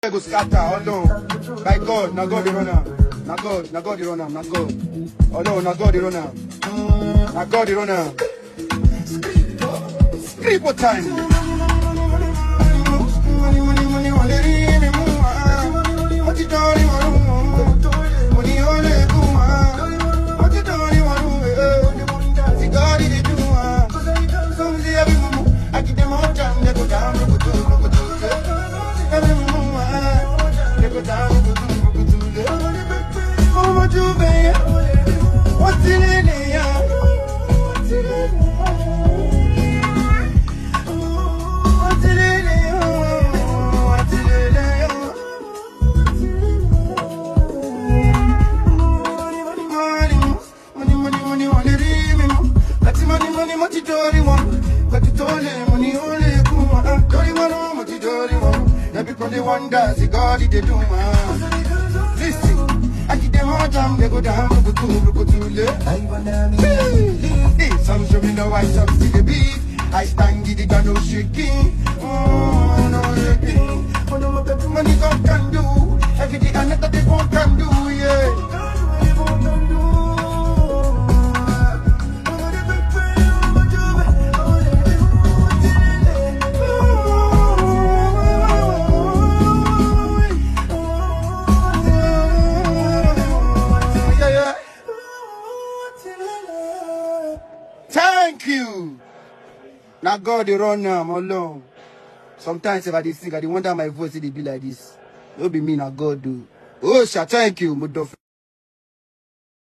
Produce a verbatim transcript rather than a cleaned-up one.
go scatter, oh no. By God, now God the runner. Now God, now God the runner, now God. Oh no, now God the runner. Now God the runner. Scribble time. Because they wonder, see God, they do, man. Listen, I give them all time, they go down, look to, look to, look. Some show me the white, some see the beef. I stand, the gun, no shaking. Oh, no shaking. Oh, no, my people, money, God can do. Every day, another day, God can do, yeah. Thank you. Now God the run now, I'm alone. Sometimes if I did sing, I did wonder my voice it be like this. It'll be me now God do. Oh, sha, thank you, Mudof.